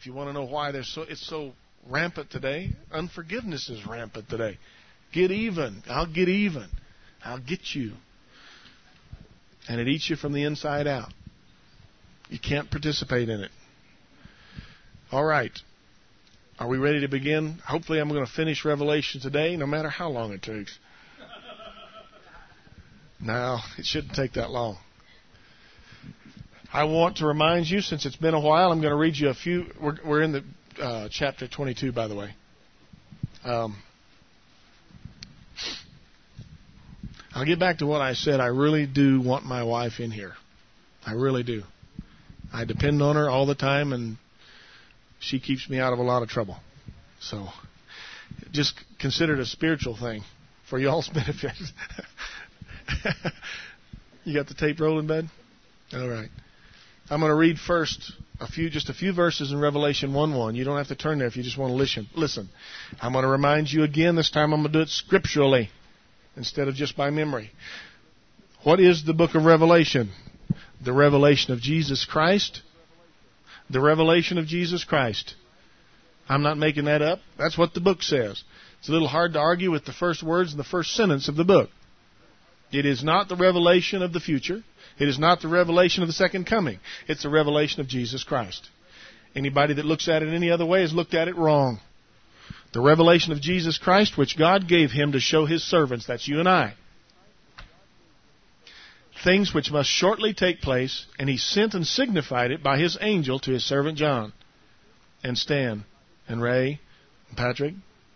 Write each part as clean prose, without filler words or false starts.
If you want to know why it's so rampant today, unforgiveness is rampant today. Get even. I'll get even. I'll get you. And it eats you from the inside out. You can't participate in it. All right. Are we ready to begin? Hopefully I'm going to finish Revelation today, no matter how long it takes. No, it shouldn't take that long. I want to remind you, since it's been a while, I'm going to read you a few. We're in the chapter 22, by the way. I'll get back to what I said. I really do want my wife in here. I really do. I depend on her all the time, and she keeps me out of a lot of trouble. So just consider it a spiritual thing for y'all's benefit. You got the tape rolling, bud? All right. I'm going to read first just a few verses in Revelation 1:1. You don't have to turn there if you just want to listen. I'm going to remind you again. This time I'm going to do it scripturally instead of just by memory. What is the book of Revelation? The revelation of Jesus Christ. The revelation of Jesus Christ. I'm not making that up. That's what the book says. It's a little hard to argue with the first words in the first sentence of the book. It is not the revelation of the future. It is not the revelation of the second coming. It's the revelation of Jesus Christ. Anybody that looks at it any other way has looked at it wrong. The revelation of Jesus Christ, which God gave him to show his servants, that's you and I, things which must shortly take place, and he sent and signified it by his angel to his servant John, and Stan, and Ray, and Patrick,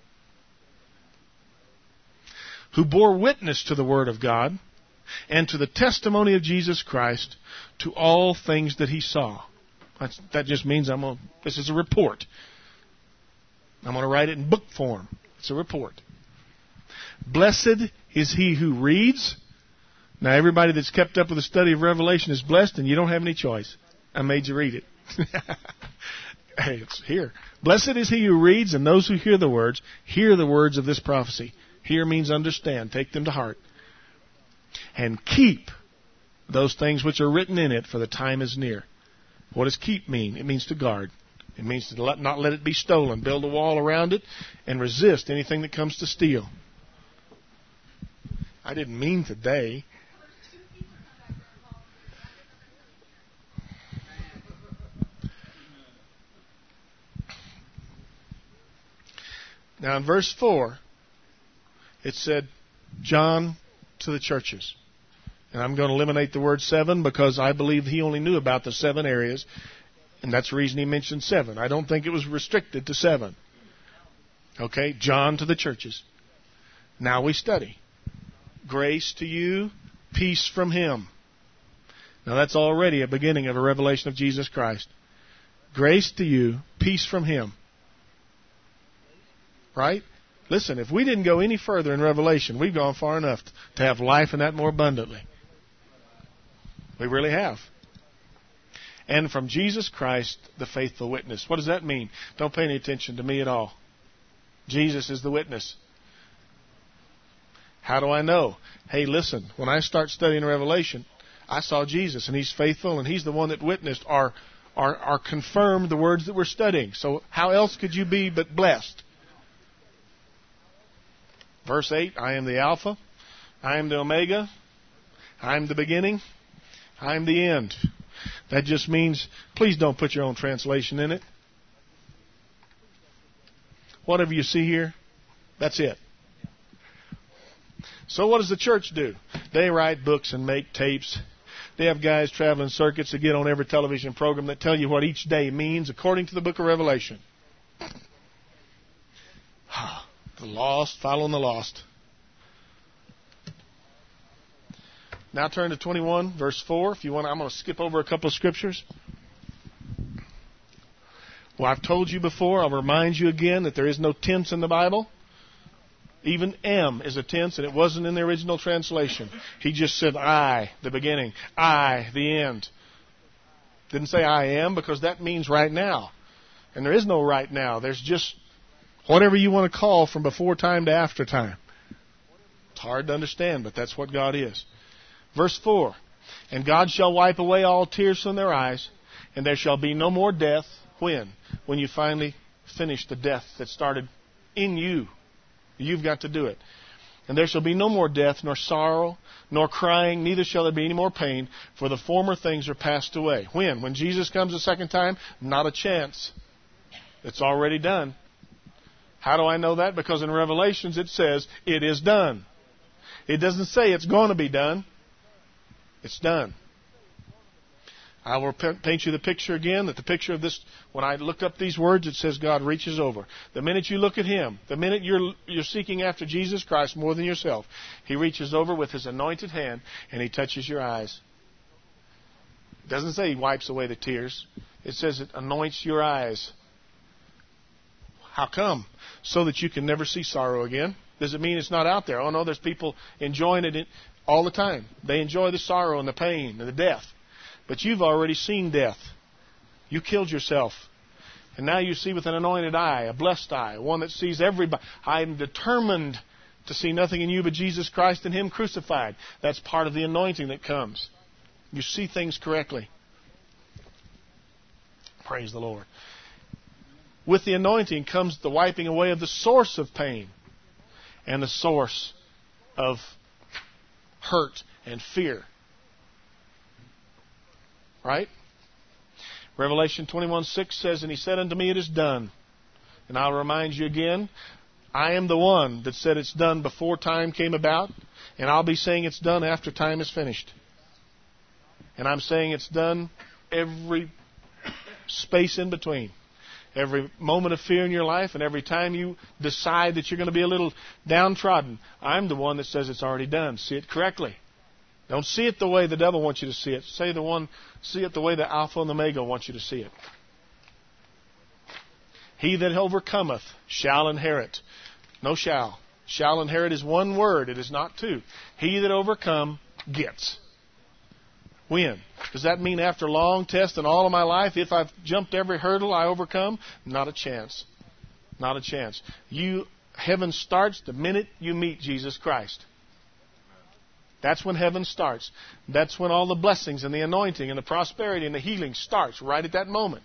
who bore witness to the word of God, and to the testimony of Jesus Christ, to all things that he saw. That just means this is a report. I'm going to write it in book form. It's a report. Blessed is he who reads. Now, everybody that's kept up with the study of Revelation is blessed, and you don't have any choice. I made you read it. Hey, it's here. Blessed is he who reads, and those who hear the words of this prophecy. Hear means understand. Take them to heart. And keep those things which are written in it, for the time is near. What does keep mean? It means to guard. It means to not let it be stolen. Build a wall around it and resist anything that comes to steal. I didn't mean today. Now in verse 4, it said, John to the churches. And I'm going to eliminate the word 7 because I believe he only knew about the 7 areas. And that's the reason he mentioned 7. I don't think it was restricted to 7. Okay, John to the churches. Now we study. Grace to you, peace from him. Now that's already a beginning of a revelation of Jesus Christ. Grace to you, peace from him. Right? Listen, if we didn't go any further in Revelation, we've gone far enough to have life and that more abundantly. We really have. And from Jesus Christ, the faithful witness. What does that mean? Don't pay any attention to me at all. Jesus is the witness. How do I know? Hey, listen, when I start studying Revelation, I saw Jesus, and he's faithful, and he's the one that witnessed or confirmed the words that we're studying. So how else could you be but blessed? Verse 8, I am the Alpha, I am the Omega, I am the beginning, I am the end. That just means, please don't put your own translation in it. Whatever you see here, that's it. So what does the church do? They write books and make tapes. They have guys traveling circuits that get on every television program that tell you what each day means according to the book of Revelation. The lost, following the lost. Now turn to 21, verse 4. If you want, I'm going to skip over a couple of scriptures. Well, I've told you before, I'll remind you again that there is no tense in the Bible. Even M is a tense, and it wasn't in the original translation. He just said I, the beginning. I, the end. Didn't say I am, because that means right now. And there is no right now. There's just whatever you want to call from before time to after time. It's hard to understand, but that's what God is. Verse 4, and God shall wipe away all tears from their eyes, and there shall be no more death, When? When you finally finish the death that started in you. You've got to do it. And there shall be no more death, nor sorrow, nor crying, neither shall there be any more pain, for the former things are passed away. When? When Jesus comes a second time? Not a chance. It's already done. How do I know that? Because in Revelations it says, it is done. It doesn't say it's going to be done. It's done. I will paint you the picture again, that the picture of this, when I looked up these words, it says God reaches over. The minute you look at Him, the minute you're seeking after Jesus Christ more than yourself, He reaches over with His anointed hand and He touches your eyes. It doesn't say He wipes away the tears. It says it anoints your eyes. How come? So that you can never see sorrow again. Does it mean it's not out there? Oh no, there's people enjoying it all the time. They enjoy the sorrow and the pain and the death. But you've already seen death. You killed yourself. And now you see with an anointed eye, a blessed eye, one that sees everybody. I am determined to see nothing in you but Jesus Christ and Him crucified. That's part of the anointing that comes. You see things correctly. Praise the Lord. With the anointing comes the wiping away of the source of pain and the source of hurt and fear. Right? Revelation 21:6 says, and He said unto me, it is done. And I'll remind you again, I am the one that said it's done before time came about, and I'll be saying it's done after time is finished. And I'm saying it's done every space in between. Every moment of fear in your life, and every time you decide that you're going to be a little downtrodden, I'm the one that says it's already done. See it correctly. Don't see it the way the devil wants you to see it. See it the way the Alpha and the Omega wants you to see it. He that overcometh shall inherit. No shall. Shall inherit is one word. It is not two. He that overcome gets. When? Does that mean after long test in all of my life, if I've jumped every hurdle I overcome? Not a chance. Not a chance. Heaven starts the minute you meet Jesus Christ. That's when heaven starts. That's when all the blessings and the anointing and the prosperity and the healing starts right at that moment.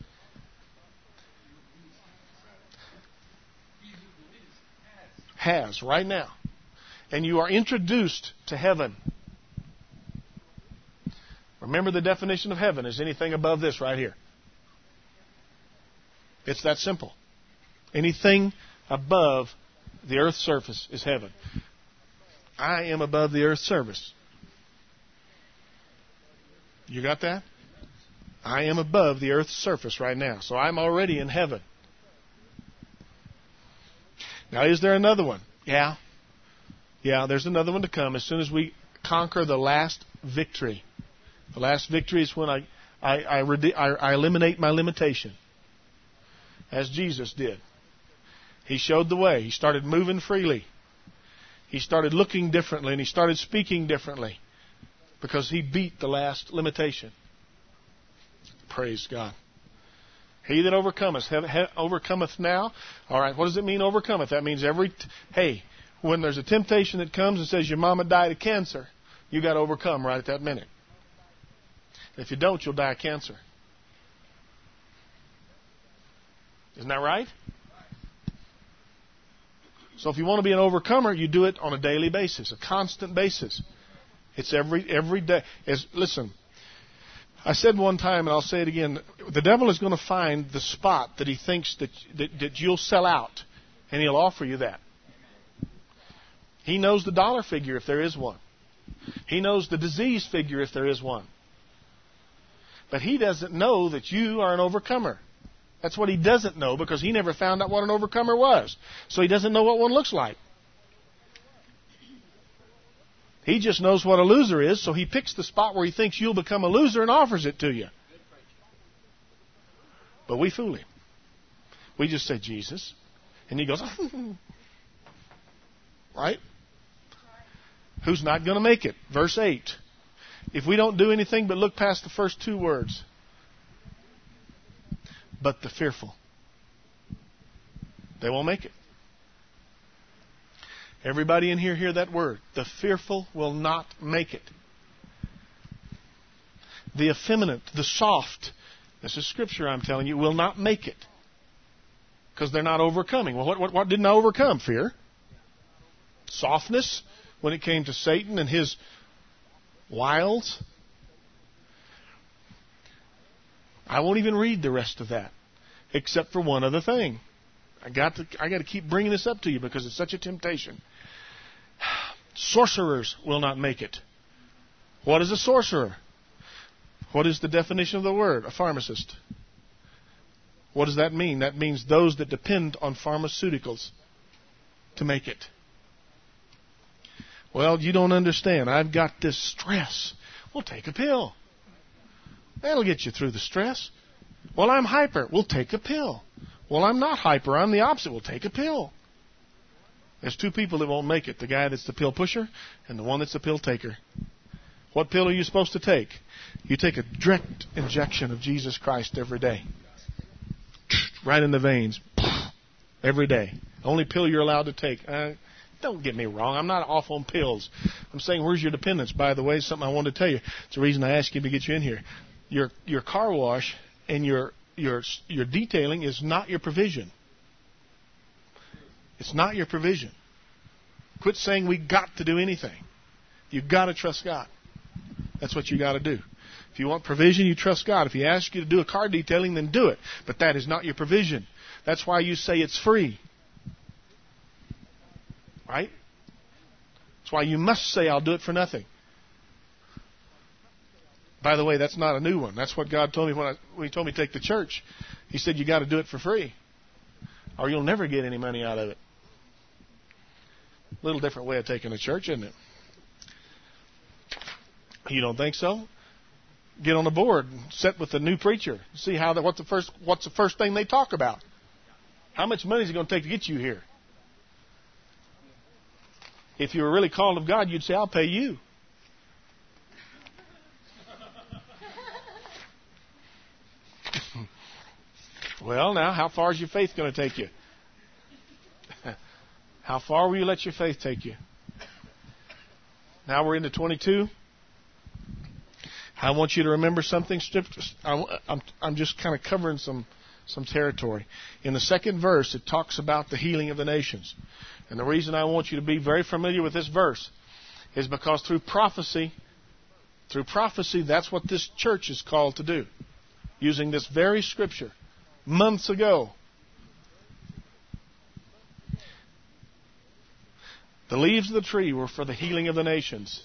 Has, right now. And you are introduced to heaven. Remember, the definition of heaven is anything above this right here. It's that simple. Anything above the earth's surface is heaven. I am above the earth's surface. You got that? I am above the earth's surface right now. So I'm already in heaven. Now, is there another one? Yeah. Yeah, there's another one to come as soon as we conquer the last victory. The last victory is when I eliminate my limitation, as Jesus did. He showed the way. He started moving freely. He started looking differently, and He started speaking differently because He beat the last limitation. Praise God. He that overcometh now. All right, what does it mean, overcometh? That means when there's a temptation that comes and says your mama died of cancer, you got to overcome right at that minute. If you don't, you'll die of cancer. Isn't that right? So if you want to be an overcomer, you do it on a daily basis, a constant basis. It's every day. Listen, I said one time, and I'll say it again, the devil is going to find the spot that he thinks that you'll sell out, and he'll offer you that. He knows the dollar figure if there is one. He knows the disease figure if there is one. But he doesn't know that you are an overcomer. That's what he doesn't know, because he never found out what an overcomer was. So he doesn't know what one looks like. He just knows what a loser is, so he picks the spot where he thinks you'll become a loser and offers it to you. But we fool him. We just say, Jesus. And he goes, right? Who's not going to make it? Verse 8. If we don't do anything but look past the first two words. But the fearful. They won't make it. Everybody in here hear that word. The fearful will not make it. The effeminate, the soft, This is Scripture, I'm telling you, will not make it. Because they're not overcoming. Well, what didn't I overcome? Fear. Softness when it came to Satan and his wiles. I won't even read the rest of that, except for one other thing. I got to keep bringing this up to you because it's such a temptation. Sorcerers will not make it. What is a sorcerer? What is the definition of the word? A pharmacist. What does that mean? That means those that depend on pharmaceuticals to make it. Well, you don't understand. I've got this stress. Well, take a pill. That'll get you through the stress. Well, I'm hyper. Well, take a pill. Well, I'm not hyper. I'm the opposite. Well, take a pill. There's two people that won't make it. The guy that's the pill pusher and the one that's the pill taker. What pill are you supposed to take? You take a direct injection of Jesus Christ every day. Right in the veins. Every day. The only pill you're allowed to take. Don't get me wrong. I'm not off on pills. I'm saying, where's your dependence? By the way, something I wanted to tell you. It's the reason I asked you to get you in here. Your car wash and your detailing is not your provision. It's not your provision. Quit saying we got to do anything. You've got to trust God. That's what you got to do. If you want provision, you trust God. If He asks you to do a car detailing, then do it. But that is not your provision. That's why you say it's free. Right? That's why you must say, I'll do it for nothing. By the way, that's not a new one. That's what God told me when He told me to take the church. He said, you got to do it for free, or you'll never get any money out of it. A little different way of taking a church, isn't it? You don't think so? Get on the board and sit with the new preacher. See what's the first thing they talk about? How much money is it going to take to get you here? If you were really called of God, you'd say, I'll pay you. Well, now, how far is your faith going to take you? How far will you let your faith take you? Now we're into 22. I want you to remember something. I'm just kind of covering some territory. In the second verse, it talks about the healing of the nations. And the reason I want you to be very familiar with this verse is because through prophecy, that's what this church is called to do. Using this very scripture months ago. The leaves of the tree were for the healing of the nations.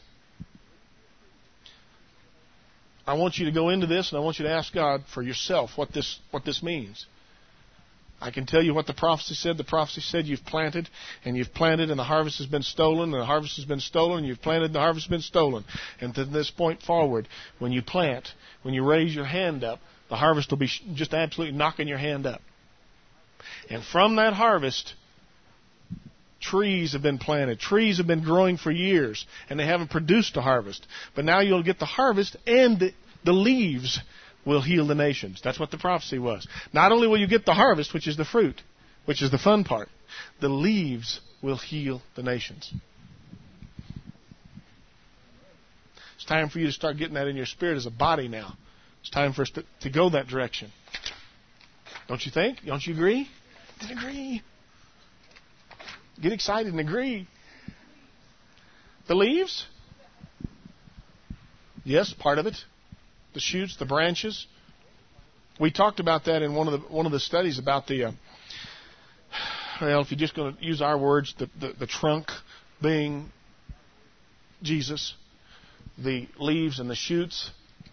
I want you to go into this and I want you to ask God for yourself what this means. I can tell you what the prophecy said. The prophecy said you've planted and the harvest has been stolen, and the harvest has been stolen, and you've planted and the harvest has been stolen. And from this point forward, when you plant, when you raise your hand up, the harvest will be just absolutely knocking your hand up. And from that harvest, trees have been planted. Trees have been growing for years, and they haven't produced a harvest. But now you'll get the harvest, and the leaves will heal the nations. That's what the prophecy was. Not only will you get the harvest, which is the fruit, which is the fun part, the leaves will heal the nations. It's time for you to start getting that in your spirit as a body now. It's time for us to go that direction. Don't you think? Don't you agree? Agree. Get excited and agree. The leaves? Yes, part of it. The shoots, the branches. We talked about that in one of the studies about the if you're just going to use our words, the trunk being Jesus, the leaves and the shoots,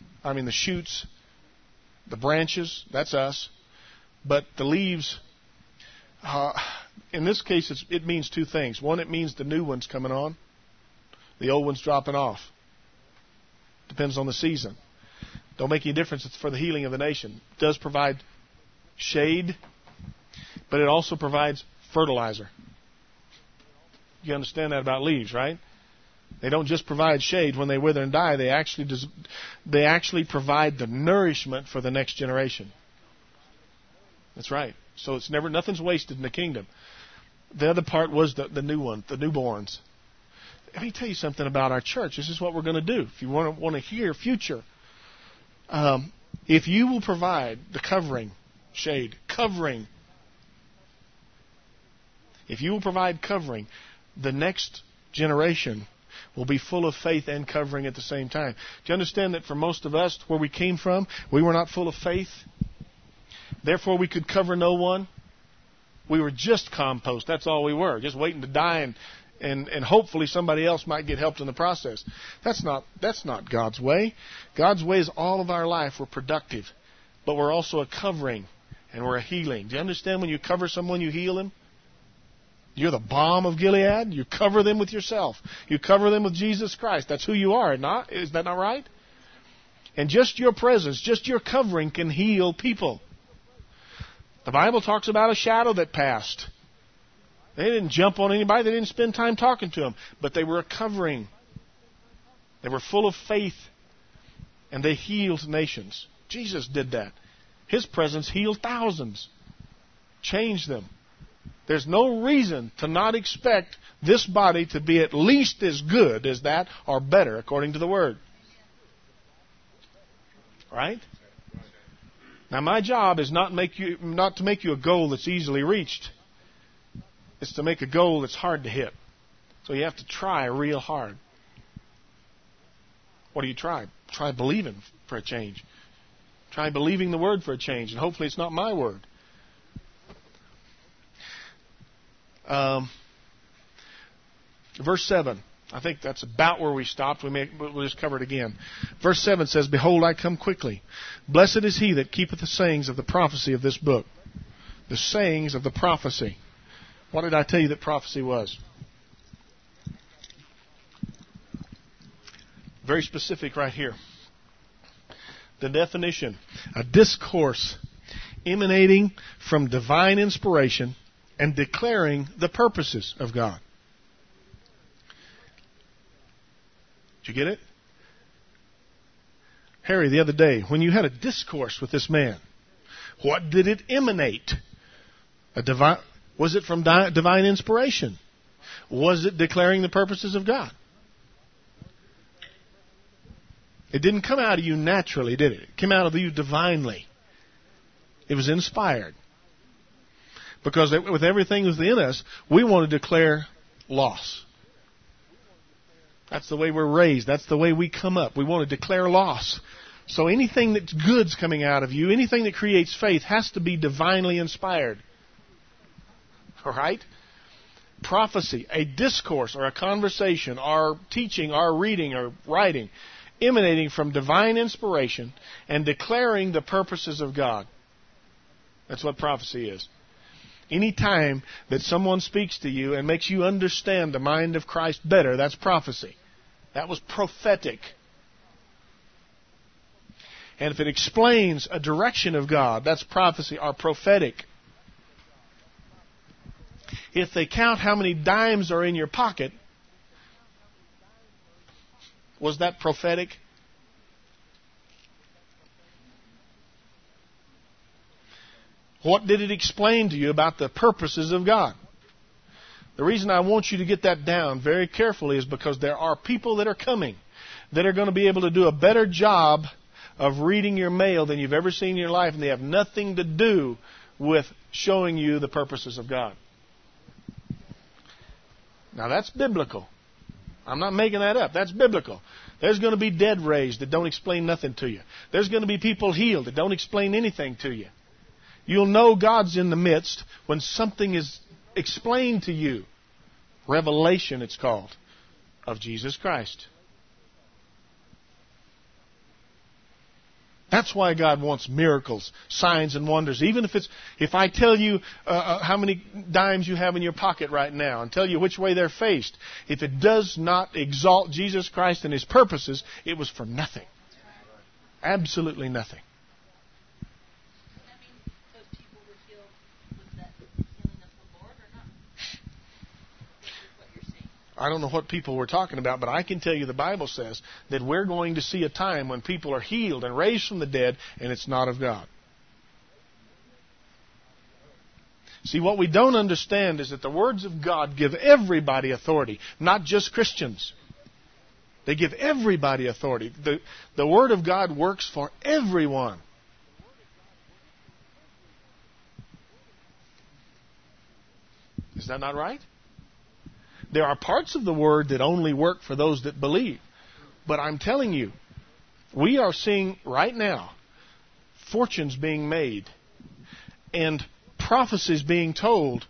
the branches, that's us. But the leaves, in this case, it means two things. One, it means the new one's coming on. The old one's dropping off. Depends on the season. Don't make any difference. It's for the healing of the nation. It does provide shade, but it also provides fertilizer. You understand that about leaves, right? They don't just provide shade when they wither and die. They actually provide the nourishment for the next generation. That's right. So it's nothing's wasted in the kingdom. The other part was the new one, the newborns. Let me tell you something about our church. This is what we're going to do. If you want to hear future, If you will provide the covering, covering. If you will provide covering, the next generation will be full of faith and covering at the same time. Do you understand that for most of us, where we came from, we were not full of faith? Therefore, we could cover no one. We were just compost. That's all we were, just waiting to die, and hopefully somebody else might get helped in the process. That's not God's way. God's way is all of our life we're productive, but we're also a covering and we're a healing. Do you understand when you cover someone, you heal them? You're the balm of Gilead. You cover them with yourself. You cover them with Jesus Christ. That's who you are, not? Is that not right? And just your presence, just your covering can heal people. The Bible talks about a shadow that passed. They didn't jump on anybody. They didn't spend time talking to them. But they were a covering. They were full of faith. And they healed nations. Jesus did that. His presence healed thousands. Changed them. There's no reason to not expect this body to be at least as good as that or better according to the Word. Right? Now my job is not to make you a goal that's easily reached. It's to make a goal that's hard to hit. So you have to try real hard. What do you try? Try believing for a change. Try believing the Word for a change. And hopefully it's not my word. Verse 7. I think that's about where we stopped. We'll just cover it again. Verse 7 says, Behold, I come quickly. Blessed is he that keepeth the sayings of the prophecy of this book. The sayings of the prophecy. What did I tell you that prophecy was? Very specific right here. The definition. A discourse emanating from divine inspiration and declaring the purposes of God. Did you get it? Harry, the other day, when you had a discourse with this man, what did it emanate? Was it from divine inspiration? Was it declaring the purposes of God? It didn't come out of you naturally, did it? It came out of you divinely. It was inspired. Because with everything within us, we want to declare loss. That's the way we're raised. That's the way we come up. We want to declare loss. So anything that's good's coming out of you, anything that creates faith, has to be divinely inspired. All right? Prophecy, a discourse or a conversation, or teaching, or reading, or writing, emanating from divine inspiration and declaring the purposes of God. That's what prophecy is. Any time that someone speaks to you and makes you understand the mind of Christ better, that's prophecy. That was prophetic. And if it explains a direction of God, that's prophecy or prophetic. If they count how many dimes are in your pocket, was that prophetic? What did it explain to you about the purposes of God? The reason I want you to get that down very carefully is because there are people that are coming that are going to be able to do a better job of reading your mail than you've ever seen in your life, and they have nothing to do with showing you the purposes of God. Now that's biblical. I'm not making that up. That's biblical. There's going to be dead raised that don't explain nothing to you. There's going to be people healed that don't explain anything to you. You'll know God's in the midst when something is explained to you. Revelation, it's called, of Jesus Christ. That's why God wants miracles, signs, and wonders. Even if I tell you how many dimes you have in your pocket right now and tell you which way they're faced, if it does not exalt Jesus Christ and His purposes, it was for nothing. Absolutely nothing. I don't know what people were talking about, but I can tell you the Bible says that we're going to see a time when people are healed and raised from the dead, and it's not of God. See, what we don't understand is that the words of God give everybody authority, not just Christians. They give everybody authority. The Word of God works for everyone. Is that not right? There are parts of the Word that only work for those that believe. But I'm telling you, we are seeing right now fortunes being made and prophecies being told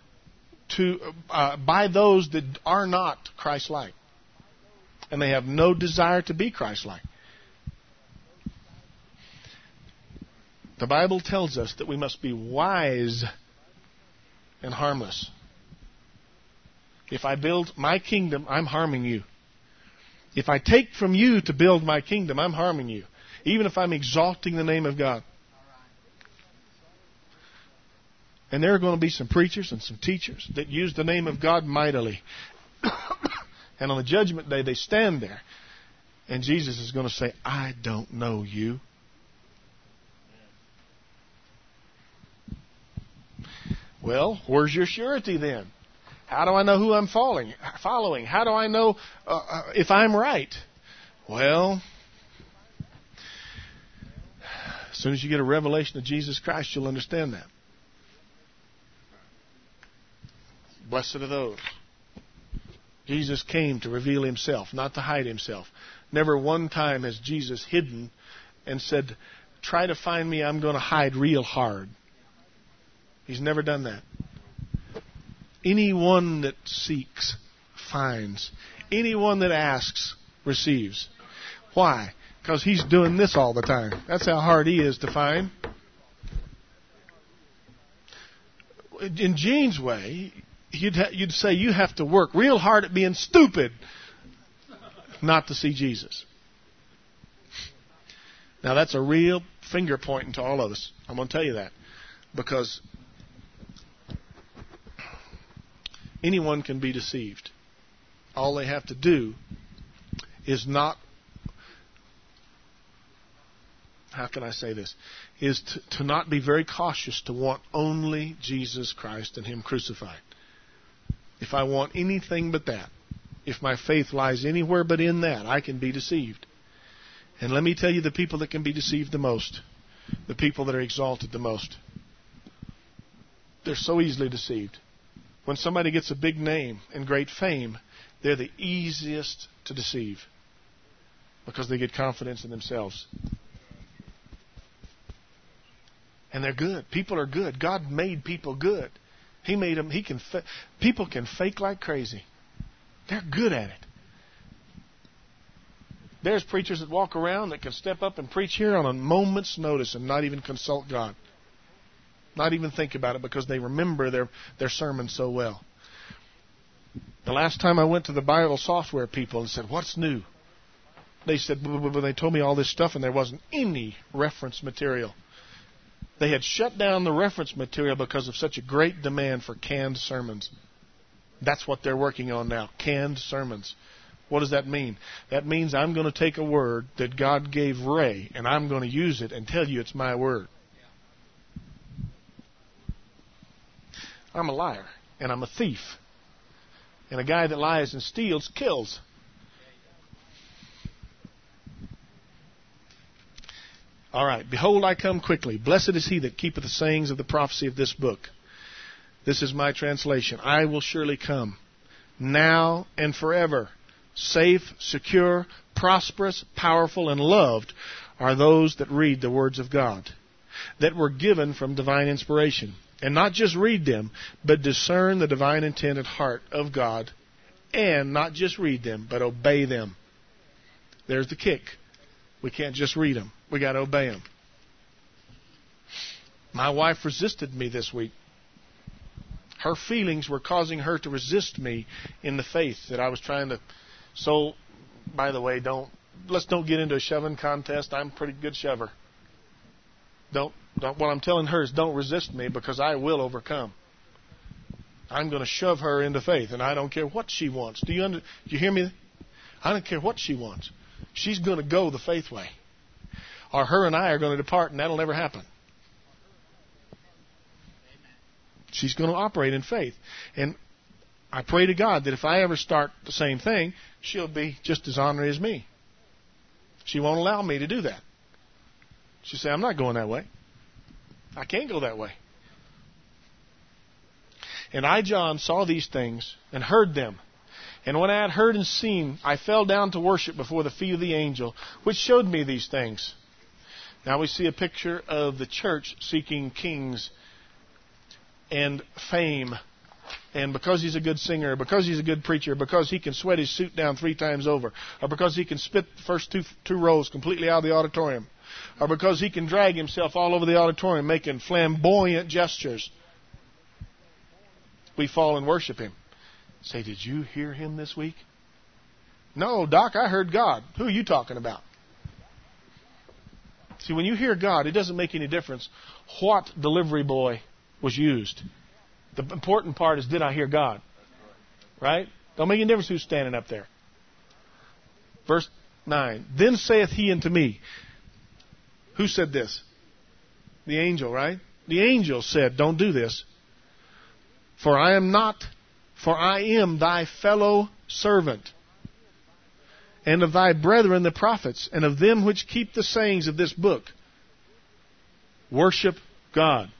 by those that are not Christ-like. And they have no desire to be Christ-like. The Bible tells us that we must be wise and harmless. If I build my kingdom, I'm harming you. If I take from you to build my kingdom, I'm harming you. Even if I'm exalting the name of God. And there are going to be some preachers and some teachers that use the name of God mightily. And on the judgment day, they stand there. And Jesus is going to say, I don't know you. Well, where's your surety then? How do I know who I'm following? How do I know if I'm right? Well, as soon as you get a revelation of Jesus Christ, you'll understand that. Blessed are those. Jesus came to reveal Himself, not to hide Himself. Never one time has Jesus hidden and said, try to find me, I'm going to hide real hard. He's never done that. Anyone that seeks, finds. Anyone that asks, receives. Why? Because He's doing this all the time. That's how hard He is to find. In Gene's way, you'd say you have to work real hard at being stupid not to see Jesus. Now that's a real finger pointing to all of us. I'm going to tell you that. Because anyone can be deceived. All they have to do is not, how can I say this, is to not be very cautious, to want only Jesus Christ and Him crucified. If I want anything but that, if my faith lies anywhere but in that, I can be deceived. And let me tell you the people that can be deceived the most, the people that are exalted the most. They're so easily deceived. When somebody gets a big name and great fame, they're the easiest to deceive because they get confidence in themselves. And they're good. People are good. God made people good. He made them. People can fake like crazy. They're good at it. There's preachers that walk around that can step up and preach here on a moment's notice and not even consult God. Not even think about it because they remember their sermon so well. The last time I went to the Bible software people and said, what's new? They said, they told me all this stuff and there wasn't any reference material. They had shut down the reference material because of such a great demand for canned sermons. That's what they're working on now, canned sermons. What does that mean? That means I'm going to take a word that God gave Ray and I'm going to use it and tell you it's my word. I'm a liar and I'm a thief. And a guy that lies and steals kills. All right. Behold, I come quickly. Blessed is he that keepeth the sayings of the prophecy of this book. This is my translation. I will surely come, now and forever. Safe, secure, prosperous, powerful, and loved are those that read the words of God, that were given from divine inspiration. And not just read them, but discern the divine intent and heart of God. And not just read them, but obey them. There's the kick. We can't just read them. We got to obey them. My wife resisted me this week. Her feelings were causing her to resist me in the faith that I was trying to. So, by the way, let's don't get into a shoving contest. I'm a pretty good shover. What I'm telling her is don't resist me because I will overcome. I'm going to shove her into faith, and I don't care what she wants. Do you hear me? I don't care what she wants. She's going to go the faith way. Or her and I are going to depart, and that'll never happen. She's going to operate in faith. And I pray to God that if I ever start the same thing, she'll be just as ornery as me. She won't allow me to do that. She'll say, I'm not going that way. I can't go that way. And I, John, saw these things and heard them. And when I had heard and seen, I fell down to worship before the feet of the angel, which showed me these things. Now we see a picture of the church seeking kings and fame. And because he's a good singer, because he's a good preacher, because he can sweat his suit down 3 times over, or because he can spit the first two rows completely out of the auditorium, or because he can drag himself all over the auditorium making flamboyant gestures, we fall and worship him. Say, did you hear him this week? No, Doc, I heard God. Who are you talking about? See, when you hear God, it doesn't make any difference what delivery boy was used. The important part is, did I hear God? Right? Don't make any difference who's standing up there. Verse 9. Then saith he unto me. Who said this? The angel, right? The angel said, don't do this. For I am thy fellow servant, and of thy brethren the prophets, and of them which keep the sayings of this book. Worship God.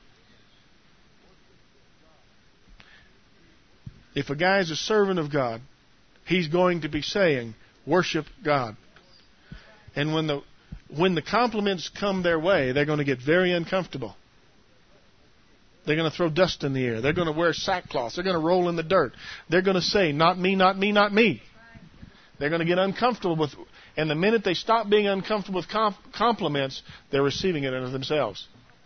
If a guy is a servant of God, he's going to be saying, worship God. And when the compliments come their way, they're going to get very uncomfortable. They're going to throw dust in the air. They're going to wear sackcloth. They're going to roll in the dirt. They're going to say, not me, not me, not me. They're going to get uncomfortable with, and the minute they stop being uncomfortable with compliments, they're receiving it into themselves.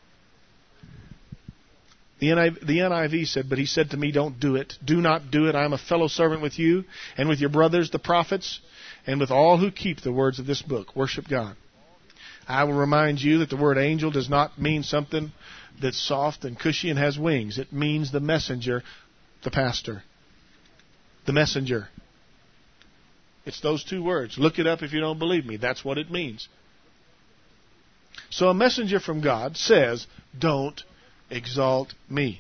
The NIV said, but he said to me, don't do it. Do not do it. I am a fellow servant with you and with your brothers, the prophets, and with all who keep the words of this book. Worship God. I will remind you that the word angel does not mean something that's soft and cushy and has wings. It means the messenger, the pastor. The messenger. It's those 2 words. Look it up if you don't believe me. That's what it means. So a messenger from God says, don't exalt me.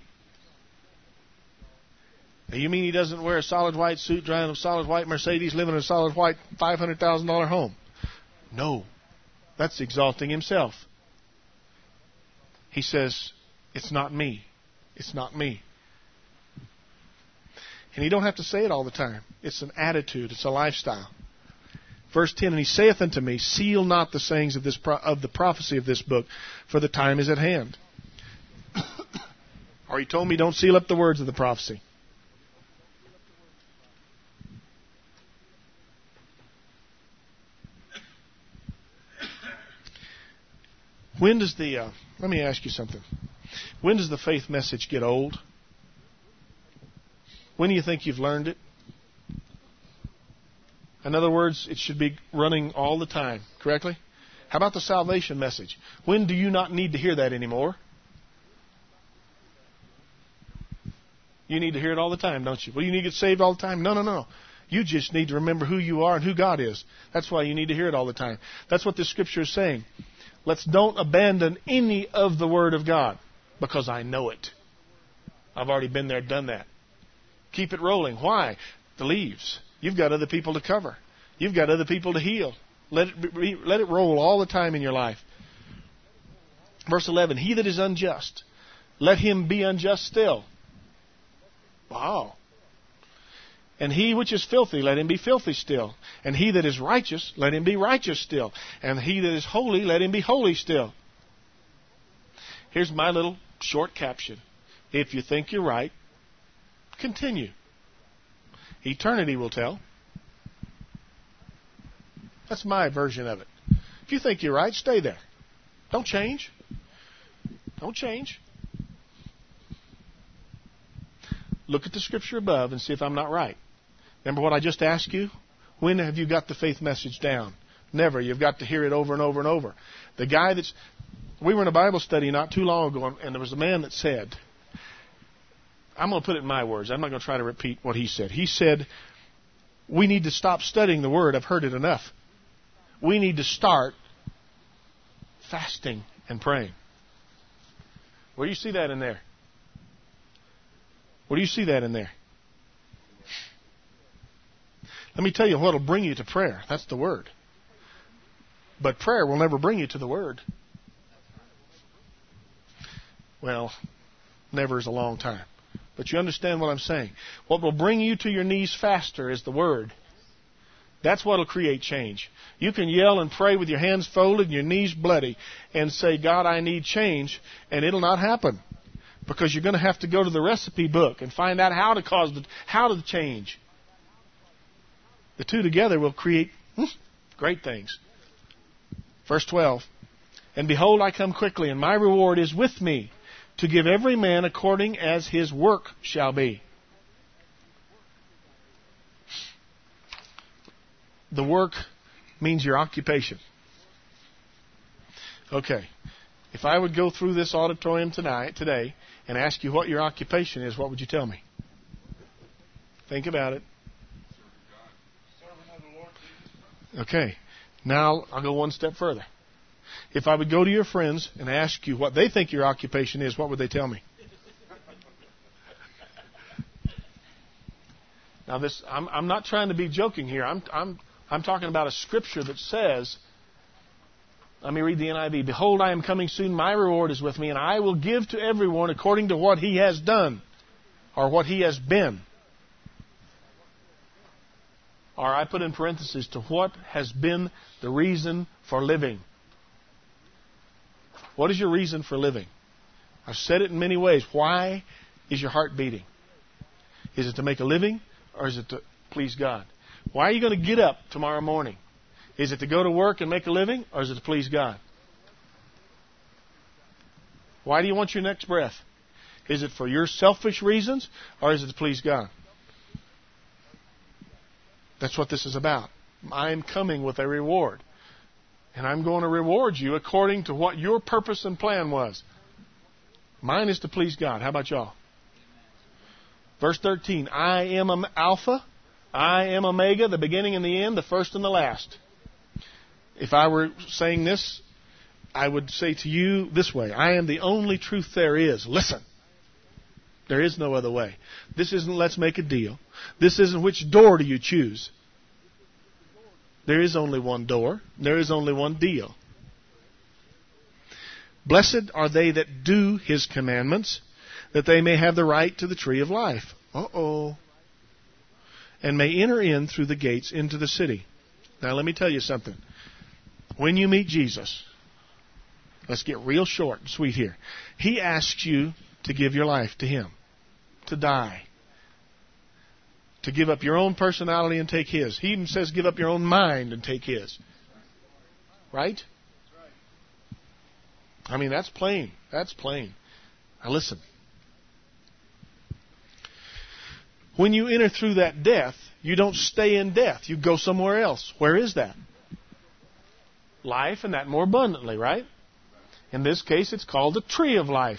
Now, you mean he doesn't wear a solid white suit, driving a solid white Mercedes, living in a solid white $500,000 home? No. That's exalting himself. He says, it's not me. It's not me. And you don't have to say it all the time. It's an attitude. It's a lifestyle. Verse 10, and he saith unto me, seal not the sayings of the prophecy of this book, for the time is at hand. Or he told me, don't seal up the words of the prophecy. When does let me ask you something. When does the faith message get old? When do you think you've learned it? In other words, it should be running all the time, correctly? How about the salvation message? When do you not need to hear that anymore? You need to hear it all the time, don't you? Well, you need to get saved all the time? No. You just need to remember who you are and who God is. That's why you need to hear it all the time. That's what this scripture is saying. Don't abandon any of the Word of God, because I know it. I've already been there, done that. Keep it rolling. Why? The leaves. You've got other people to cover. You've got other people to heal. Let it roll all the time in your life. Verse 11, he that is unjust, let him be unjust still. Wow. And he which is filthy, let him be filthy still. And he that is righteous, let him be righteous still. And he that is holy, let him be holy still. Here's my little short caption. If you think you're right, continue. Eternity will tell. That's my version of it. If you think you're right, stay there. Don't change. Don't change. Look at the scripture above and see if I'm not right. Remember what I just asked you? When have you got the faith message down? Never. You've got to hear it over and over and over. We were in a Bible study not too long ago, and there was a man that said, I'm going to put it in my words. I'm not going to try to repeat what he said. He said, we need to stop studying the Word. I've heard it enough. We need to start fasting and praying. Where do you see that in there? Where do you see that in there? Let me tell you what will bring you to prayer. That's the Word. But prayer will never bring you to the Word. Well, never is a long time. But you understand what I'm saying. What will bring you to your knees faster is the Word. That's what will create change. You can yell and pray with your hands folded and your knees bloody and say, God, I need change, and it'll not happen. Because you're going to have to go to the recipe book and find out how to change. The two together will create great things. Verse 12. And behold, I come quickly, and my reward is with me, to give every man according as his work shall be. The work means your occupation. Okay. If I would go through this auditorium today, and ask you what your occupation is, what would you tell me? Think about it. Okay. Now I'll go one step further. If I would go to your friends and ask you what they think your occupation is, what would they tell me? Now I'm not trying to be joking here. I'm talking about a scripture that says, let me read the NIV. Behold, I am coming soon. My reward is with me, and I will give to everyone according to what he has done or what he has been. Or I put in parentheses, to what has been the reason for living. What is your reason for living? I've said it in many ways. Why is your heart beating? Is it to make a living, or is it to please God? Why are you going to get up tomorrow morning? Is it to go to work and make a living, or is it to please God? Why do you want your next breath? Is it for your selfish reasons, or is it to please God? That's what this is about. I am coming with a reward. And I'm going to reward you according to what your purpose and plan was. Mine is to please God. How about y'all? Verse 13. I am Alpha, I am Omega, the beginning and the end, the first and the last. If I were saying this, I would say to you this way. I am the only truth there is. Listen. There is no other way. This isn't let's make a deal. This isn't which door do you choose. There is only one door. There is only one deal. Blessed are they that do His commandments, that they may have the right to the tree of life. And may enter in through the gates into the city. Now let me tell you something. When you meet Jesus, let's get real short and sweet here. He asks you to give your life to Him, to die, to give up your own personality and take His. He even says give up your own mind and take His. Right? I mean, that's plain. That's plain. Now listen. When you enter through that death, you don't stay in death. You go somewhere else. Where is that? Life, and that more abundantly, right? In this case, it's called the tree of life.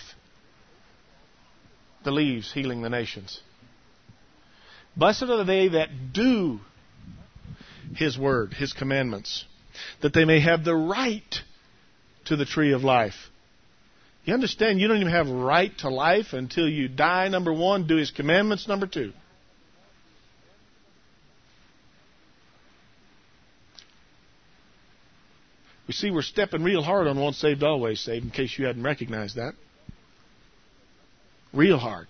The leaves healing the nations. Blessed are they that do His word, His commandments, that they may have the right to the tree of life. You understand, you don't even have right to life until you die, number one, do His commandments, number two. We see we're stepping real hard on once saved, always saved, in case you hadn't recognized that. Real hard.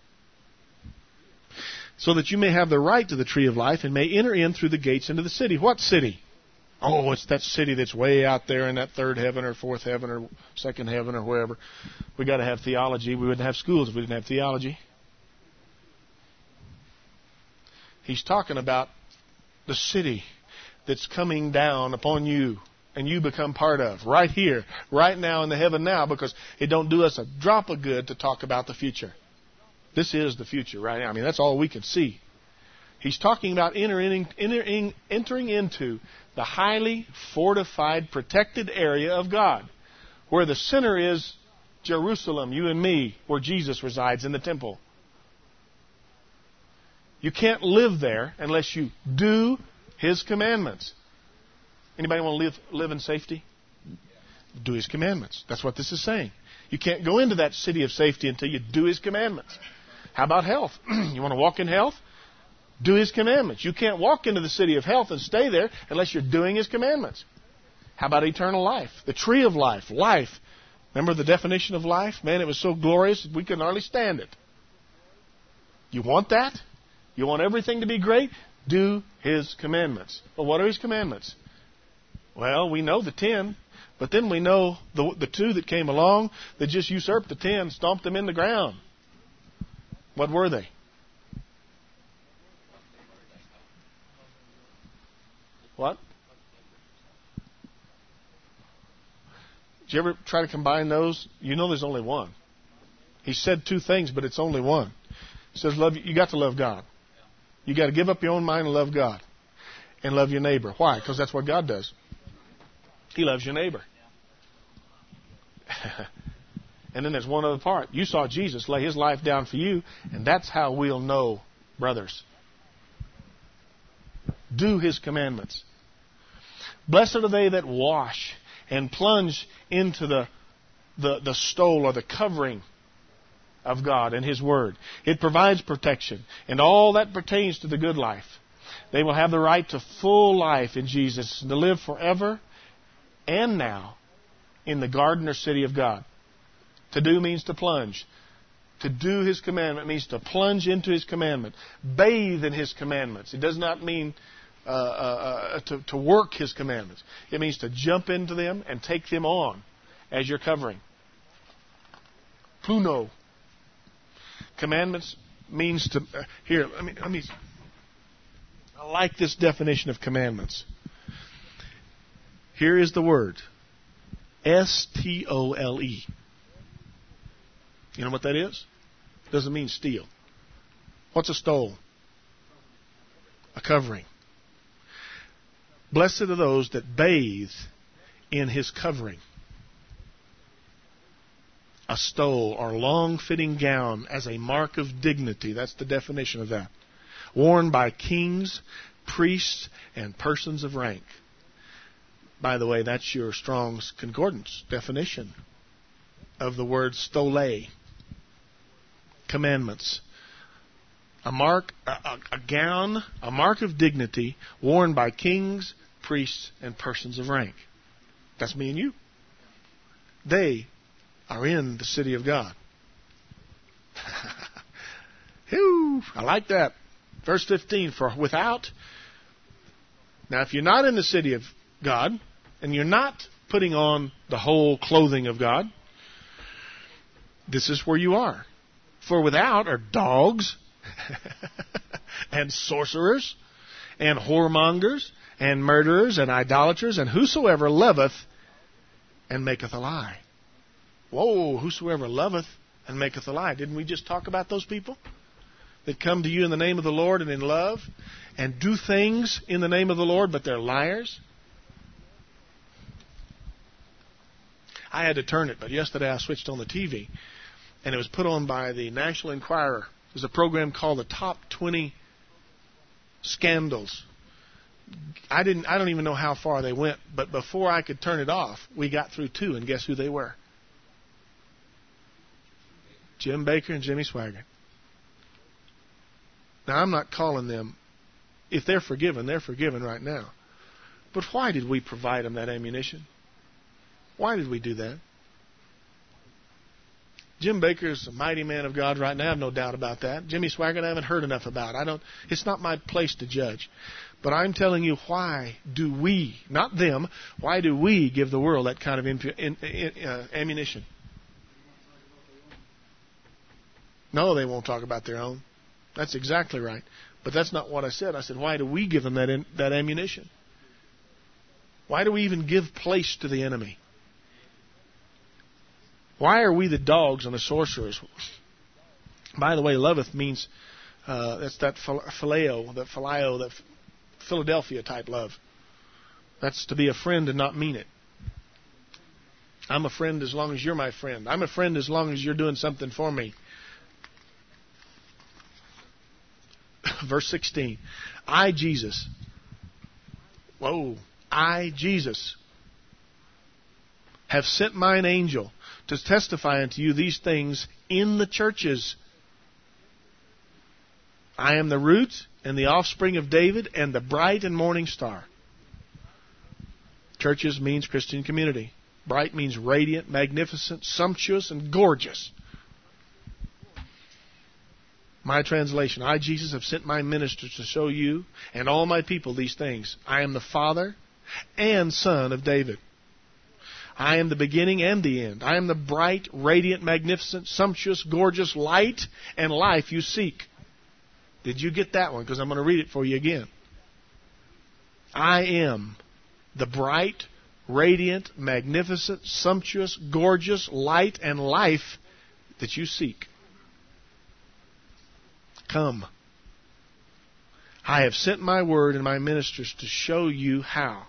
So that you may have the right to the tree of life and may enter in through the gates into the city. What city? Oh, it's that city that's way out there in that third heaven or fourth heaven or second heaven or wherever. We've got to have theology. We wouldn't have schools if we didn't have theology. He's talking about the city that's coming down upon you and you become part of right here, right now in the heaven now, because it don't do us a drop of good to talk about the future. This is the future right now. I mean, that's all we can see. He's talking about entering into the highly fortified, protected area of God, where the center is Jerusalem, you and me, where Jesus resides in the temple. You can't live there unless you do His commandments. Anybody want to live in safety? Do His commandments. That's what this is saying. You can't go into that city of safety until you do His commandments. How about health? You want to walk in health? Do His commandments. You can't walk into the city of health and stay there unless you're doing His commandments. How about eternal life? The tree of life. Life. Remember the definition of life? Man, it was so glorious we couldn't hardly stand it. You want that? You want everything to be great? Do His commandments. Well, what are His commandments? Well, we know the 10, but then we know the 2 that came along that just usurped the 10, stomped them in the ground. What were they? What? Did you ever try to combine those? You know there's only one. He said 2 things, but it's only one. He says, you got to love God. You got to give up your own mind and love God. And love your neighbor. Why? Because that's what God does. He loves your neighbor. And then there's one other part. You saw Jesus lay His life down for you, and that's how we'll know, brothers. Do His commandments. Blessed are they that wash and plunge into the stole or the covering of God and His Word. It provides protection and all that pertains to the good life. They will have the right to full life in Jesus and to live forever and now in the garden or city of God. To do means to plunge. To do His commandment means to plunge into His commandment. Bathe in His commandments. It does not mean to work His commandments. It means to jump into them and take them on as your covering. Pluno. Commandments means to... Here, let me... I like this definition of commandments. Here is the word. Stole. You know what that is? It doesn't mean steal. What's a stole? A covering. Blessed are those that bathe in His covering. A stole or long-fitting gown as a mark of dignity. That's the definition of that. Worn by kings, priests, and persons of rank. By the way, that's your Strong's Concordance definition of the word stole. Commandments. A mark, a gown, a mark of dignity worn by kings, priests, and persons of rank. That's me and you. They are in the city of God. Whew, I like that. Verse 15, for without... Now, if you're not in the city of God, and you're not putting on the whole clothing of God, this is where you are. For without are dogs, and sorcerers, and whoremongers, and murderers, and idolaters, and whosoever loveth and maketh a lie. Whoa, whosoever loveth and maketh a lie. Didn't we just talk about those people that come to you in the name of the Lord and in love and do things in the name of the Lord, but they're liars? I had to turn it, but yesterday I switched on the TV, and it was put on by the National Enquirer. There's a program called the Top 20 Scandals. I don't even know how far they went, but before I could turn it off, we got through 2, and guess who they were? Jim Bakker and Jimmy Swaggart. Now, I'm not calling them, if they're forgiven right now. But why did we provide them that ammunition? Why did we do that? Jim Bakker is a mighty man of God right now. I have no doubt about that. Jimmy Swaggart, I haven't heard enough about. It's not my place to judge. But I'm telling you, why do we, not them, why do we give the world that kind of ammunition? No, they won't talk about their own. That's exactly right. But that's not what I said. I said, why do we give them that ammunition? Why do we even give place to the enemy? Why are we the dogs and the sorcerers? By the way, loveth means, that's that phileo, that Philadelphia type love. That's to be a friend and not mean it. I'm a friend as long as you're my friend. I'm a friend as long as you're doing something for me. Verse 16. I, Jesus. I, Jesus, have sent mine angel to testify unto you these things in the churches. I am the root and the offspring of David and the bright and morning star. Churches means Christian community. Bright means radiant, magnificent, sumptuous, and gorgeous. My translation, I, Jesus, have sent my ministers to show you and all my people these things. I am the Father and Son of David. I am the beginning and the end. I am the bright, radiant, magnificent, sumptuous, gorgeous light and life you seek. Did you get that one? Because I'm going to read it for you again. I am the bright, radiant, magnificent, sumptuous, gorgeous light and life that you seek. Come. I have sent my word and my ministers to show you how.